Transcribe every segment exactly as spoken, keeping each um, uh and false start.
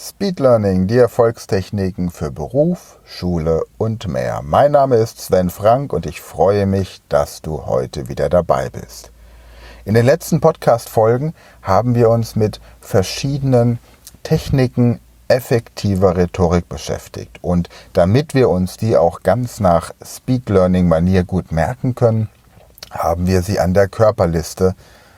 Speed Learning, die Erfolgstechniken für Beruf, Schule und mehr. Mein Name ist Sven Frank und ich freue mich, dass du heute wieder dabei bist. In den letzten Podcast-Folgen haben wir uns mit verschiedenen Techniken effektiver Rhetorik beschäftigt. Und damit wir uns die auch ganz nach Speed Learning-Manier gut merken können, haben wir sie an der Körperliste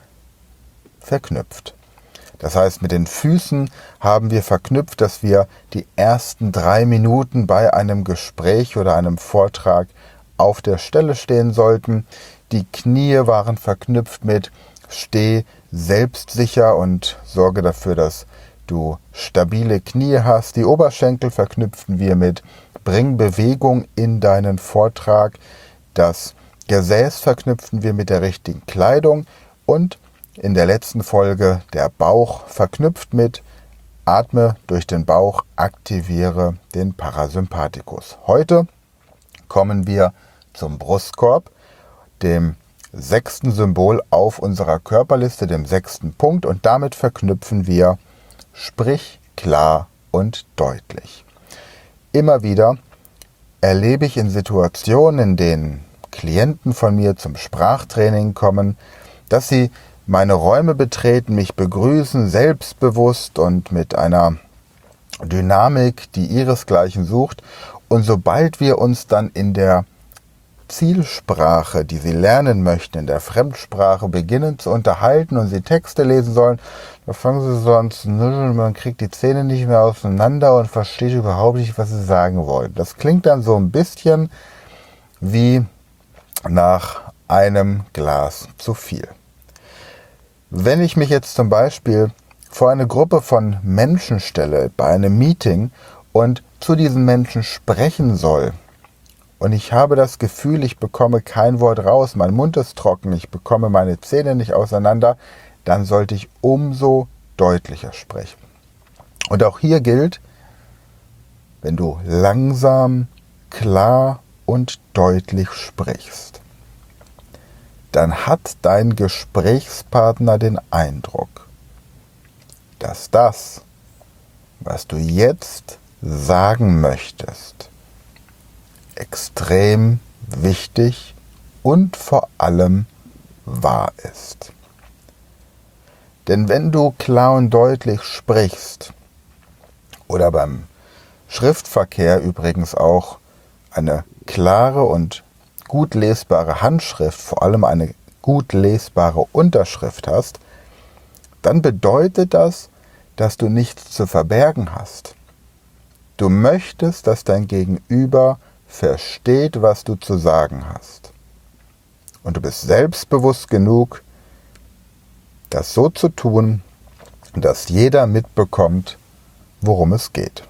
verknüpft. Das heißt, mit den Füßen haben wir verknüpft, dass wir die ersten drei Minuten bei einem Gespräch oder einem Vortrag auf der Stelle stehen sollten. Die Knie waren verknüpft mit steh selbstsicher und sorge dafür, dass du stabile Knie hast. Die Oberschenkel verknüpfen wir mit bring Bewegung in deinen Vortrag. Das Gesäß verknüpfen wir mit der richtigen Kleidung und in der letzten Folge der Bauch verknüpft mit atme durch den Bauch, aktiviere den Parasympathikus. Heute kommen wir zum Brustkorb, dem sechsten Symbol auf unserer Körperliste, dem sechsten Punkt, und damit verknüpfen wir sprich klar und deutlich. Immer wieder erlebe ich in Situationen, in denen Klienten von mir zum Sprachtraining kommen, dass sie meine Räume betreten, mich begrüßen, selbstbewusst und mit einer Dynamik, die ihresgleichen sucht. Und sobald wir uns dann in der Zielsprache, die sie lernen möchten, in der Fremdsprache beginnen zu unterhalten und sie Texte lesen sollen, da fangen sie so an zu nuscheln, man kriegt die Zähne nicht mehr auseinander und versteht überhaupt nicht, was sie sagen wollen. Das klingt dann so ein bisschen wie nach einem Glas zu viel. Wenn ich mich jetzt zum Beispiel vor eine Gruppe von Menschen stelle, bei einem Meeting und zu diesen Menschen sprechen soll und ich habe das Gefühl, ich bekomme kein Wort raus, mein Mund ist trocken, ich bekomme meine Zähne nicht auseinander, dann sollte ich umso deutlicher sprechen. Und auch hier gilt, wenn du langsam, klar und deutlich sprichst, dann hat dein Gesprächspartner den Eindruck, dass das, was du jetzt sagen möchtest, extrem wichtig und vor allem wahr ist. Denn wenn du klar und deutlich sprichst oder beim Schriftverkehr übrigens auch eine klare und gut lesbare Handschrift, vor allem eine gut lesbare Unterschrift hast, dann bedeutet das, dass du nichts zu verbergen hast. Du möchtest, dass dein Gegenüber versteht, was du zu sagen hast. Und du bist selbstbewusst genug, das so zu tun, dass jeder mitbekommt, worum es geht.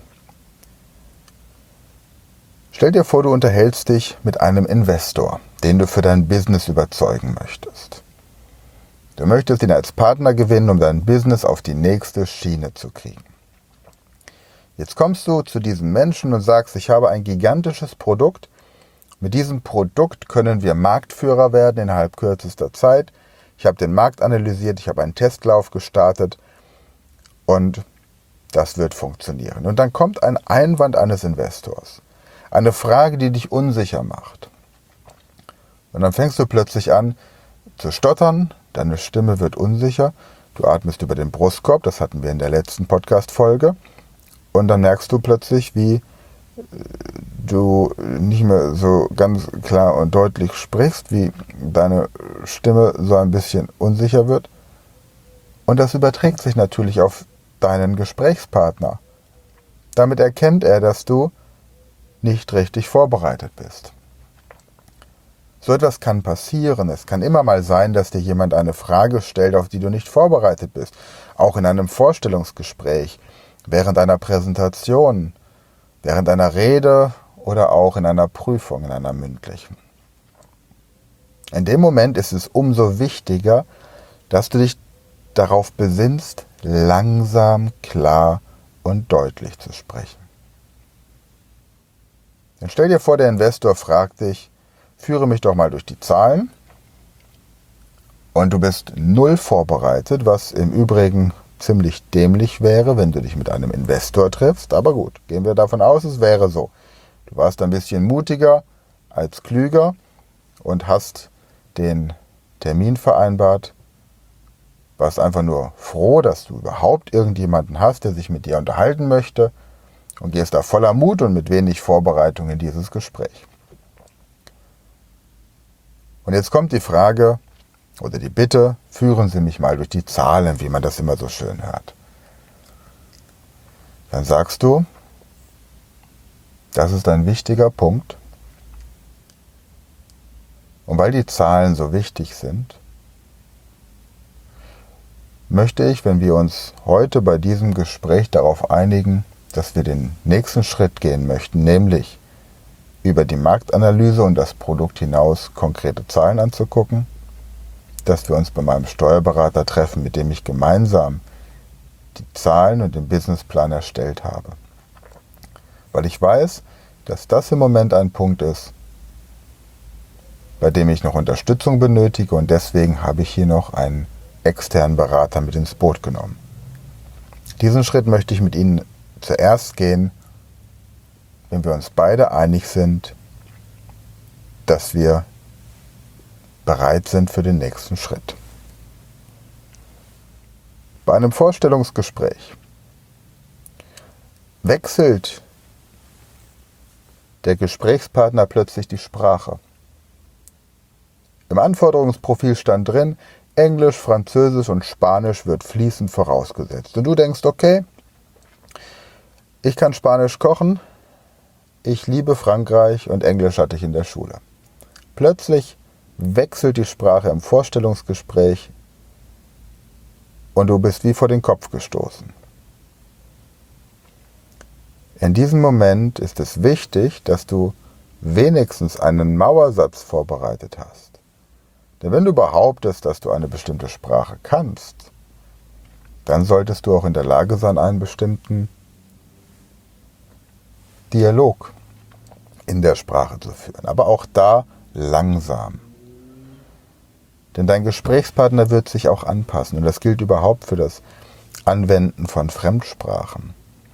Stell dir vor, du unterhältst dich mit einem Investor, den du für dein Business überzeugen möchtest. Du möchtest ihn als Partner gewinnen, um dein Business auf die nächste Schiene zu kriegen. Jetzt kommst du zu diesem Menschen und sagst, ich habe ein gigantisches Produkt. Mit diesem Produkt können wir Marktführer werden innerhalb kürzester Zeit. Ich habe den Markt analysiert, ich habe einen Testlauf gestartet und das wird funktionieren. Und dann kommt ein Einwand eines Investors. Eine Frage, die dich unsicher macht. Und dann fängst du plötzlich an zu stottern, deine Stimme wird unsicher, du atmest über den Brustkorb, das hatten wir in der letzten Podcast-Folge, und dann merkst du plötzlich, wie du nicht mehr so ganz klar und deutlich sprichst, wie deine Stimme so ein bisschen unsicher wird. Und das überträgt sich natürlich auf deinen Gesprächspartner. Damit erkennt er, dass du nicht richtig vorbereitet bist. So etwas kann passieren. Es kann immer mal sein, dass dir jemand eine Frage stellt, auf die du nicht vorbereitet bist. Auch in einem Vorstellungsgespräch, während einer Präsentation, während einer Rede oder auch in einer Prüfung, in einer mündlichen. In dem Moment ist es umso wichtiger, dass du dich darauf besinnst, langsam, klar und deutlich zu sprechen. Dann stell dir vor, der Investor fragt dich, führe mich doch mal durch die Zahlen, und du bist null vorbereitet, was im Übrigen ziemlich dämlich wäre, wenn du dich mit einem Investor triffst. Aber gut, gehen wir davon aus, es wäre so. Du warst ein bisschen mutiger als klüger und hast den Termin vereinbart. Warst einfach nur froh, dass du überhaupt irgendjemanden hast, der sich mit dir unterhalten möchte, und gehst da voller Mut und mit wenig Vorbereitung in dieses Gespräch. Und jetzt kommt die Frage oder die Bitte, führen Sie mich mal durch die Zahlen, wie man das immer so schön hört. Dann sagst du, das ist ein wichtiger Punkt. Und weil die Zahlen so wichtig sind, möchte ich, wenn wir uns heute bei diesem Gespräch darauf einigen, dass wir den nächsten Schritt gehen möchten, nämlich über die Marktanalyse und das Produkt hinaus konkrete Zahlen anzugucken, dass wir uns bei meinem Steuerberater treffen, mit dem ich gemeinsam die Zahlen und den Businessplan erstellt habe. Weil ich weiß, dass das im Moment ein Punkt ist, bei dem ich noch Unterstützung benötige, und deswegen habe ich hier noch einen externen Berater mit ins Boot genommen. Diesen Schritt möchte ich mit Ihnen zuerst gehen, wenn wir uns beide einig sind, dass wir bereit sind für den nächsten Schritt. Bei einem Vorstellungsgespräch wechselt der Gesprächspartner plötzlich die Sprache. Im Anforderungsprofil stand drin, Englisch, Französisch und Spanisch wird fließend vorausgesetzt. Und du denkst, okay, ich kann Spanisch kochen, ich liebe Frankreich und Englisch hatte ich in der Schule. Plötzlich wechselt die Sprache im Vorstellungsgespräch und du bist wie vor den Kopf gestoßen. In diesem Moment ist es wichtig, dass du wenigstens einen Mauersatz vorbereitet hast. Denn wenn du behauptest, dass du eine bestimmte Sprache kannst, dann solltest du auch in der Lage sein, einen bestimmten Dialog in der Sprache zu führen. Aber auch da langsam. Denn dein Gesprächspartner wird sich auch anpassen. Und das gilt überhaupt für das Anwenden von Fremdsprachen.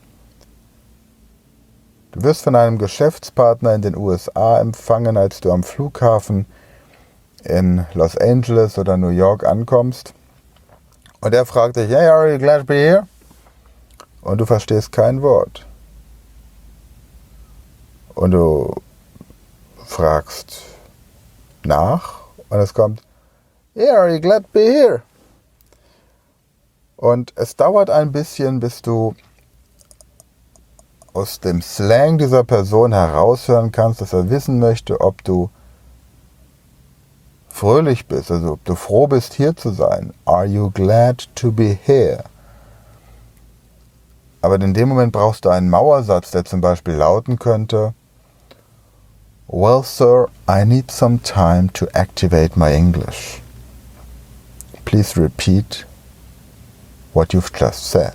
Du wirst von einem Geschäftspartner in den U S A empfangen, als du am Flughafen in Los Angeles oder New York ankommst. Und er fragt dich, hey, are you glad to be here? Und du verstehst kein Wort. Und du fragst nach und es kommt, yeah, are you glad to be here? Und es dauert ein bisschen, bis du aus dem Slang dieser Person heraushören kannst, dass er wissen möchte, ob du fröhlich bist, also ob du froh bist, hier zu sein. Are you glad to be here? Aber in dem Moment brauchst du einen Mauersatz, der zum Beispiel lauten könnte, well, sir, I need some time to activate my English. Please repeat what you've just said.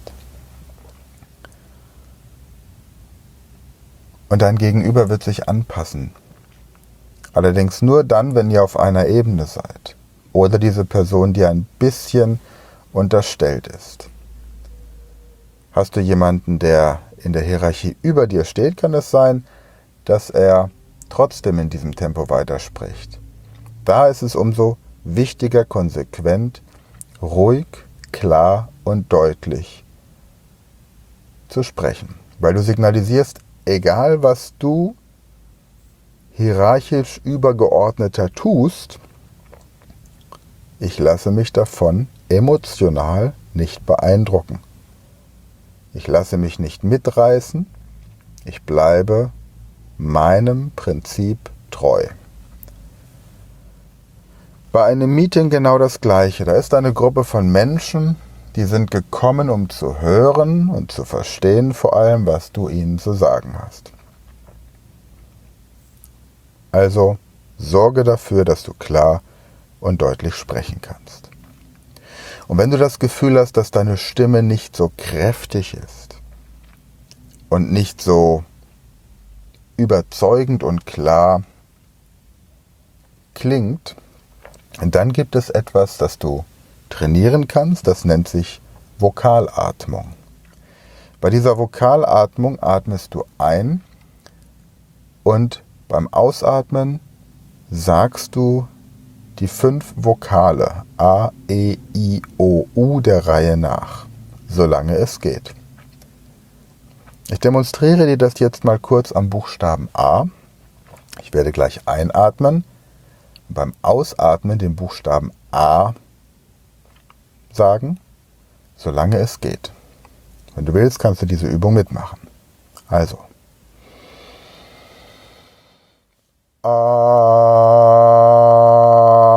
Und dein Gegenüber wird sich anpassen. Allerdings nur dann, wenn ihr auf einer Ebene seid. Oder diese Person dir ein bisschen unterstellt ist. Hast du jemanden, der in der Hierarchie über dir steht, kann es sein, dass er trotzdem in diesem Tempo weiterspricht. Da ist es umso wichtiger, konsequent, ruhig, klar und deutlich zu sprechen. Weil du signalisierst, egal was du hierarchisch übergeordneter tust, ich lasse mich davon emotional nicht beeindrucken. Ich lasse mich nicht mitreißen, ich bleibe meinem Prinzip treu. Bei einem Meeting genau das Gleiche. Da ist eine Gruppe von Menschen, die sind gekommen, um zu hören und zu verstehen, vor allem, was du ihnen zu sagen hast. Also sorge dafür, dass du klar und deutlich sprechen kannst. Und wenn du das Gefühl hast, dass deine Stimme nicht so kräftig ist und nicht so überzeugend und klar klingt, dann gibt es etwas, das du trainieren kannst, das nennt sich Vokalatmung. Bei dieser Vokalatmung atmest du ein und beim Ausatmen sagst du die fünf Vokale A, E, I, O, U der Reihe nach, solange es geht. Ich demonstriere dir das jetzt mal kurz am Buchstaben A. Ich werde gleich einatmen und beim Ausatmen den Buchstaben A sagen, solange es geht. Wenn du willst, kannst du diese Übung mitmachen. Also. A.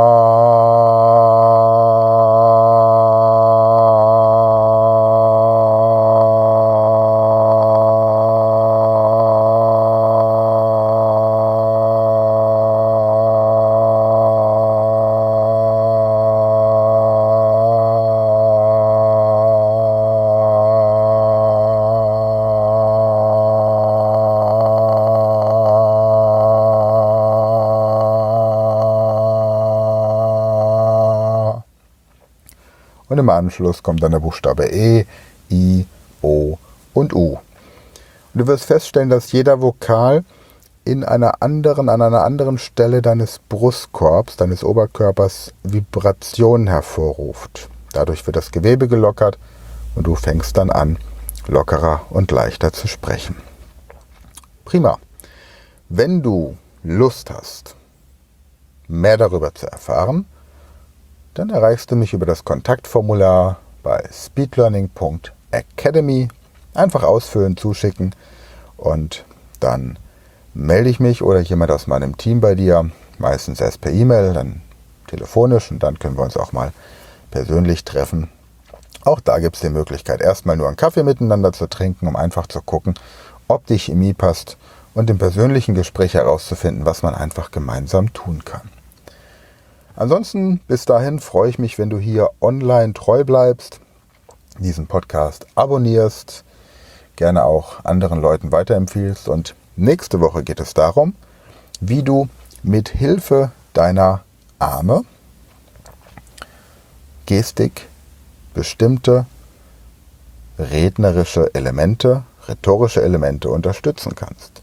Und im Anschluss kommt dann der Buchstabe E, I, O und U. Und du wirst feststellen, dass jeder Vokal in einer anderen, an einer anderen Stelle deines Brustkorbs, deines Oberkörpers Vibrationen hervorruft. Dadurch wird das Gewebe gelockert und du fängst dann an, lockerer und leichter zu sprechen. Prima. Wenn du Lust hast, mehr darüber zu erfahren, dann erreichst du mich über das Kontaktformular bei speedlearning punkt academy. Einfach ausfüllen, zuschicken und dann melde ich mich oder jemand aus meinem Team bei dir, meistens erst per E-Mail, dann telefonisch und dann können wir uns auch mal persönlich treffen. Auch da gibt es die Möglichkeit, erstmal nur einen Kaffee miteinander zu trinken, um einfach zu gucken, ob die Chemie passt und im persönlichen Gespräch herauszufinden, was man einfach gemeinsam tun kann. Ansonsten, bis dahin freue ich mich, wenn du hier online treu bleibst, diesen Podcast abonnierst, gerne auch anderen Leuten weiterempfiehlst. Und nächste Woche geht es darum, wie du mit Hilfe deiner Arme, Gestik, bestimmte rednerische Elemente, rhetorische Elemente unterstützen kannst.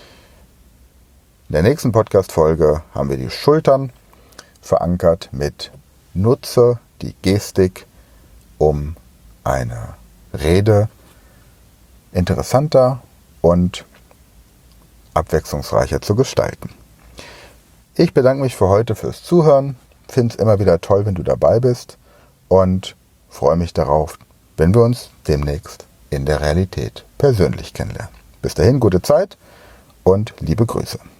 In der nächsten Podcast-Folge haben wir die Schultern verankert mit Nutze die Gestik, um eine Rede interessanter und abwechslungsreicher zu gestalten. Ich bedanke mich für heute fürs Zuhören, finde es immer wieder toll, wenn du dabei bist und freue mich darauf, wenn wir uns demnächst in der Realität persönlich kennenlernen. Bis dahin, gute Zeit und liebe Grüße.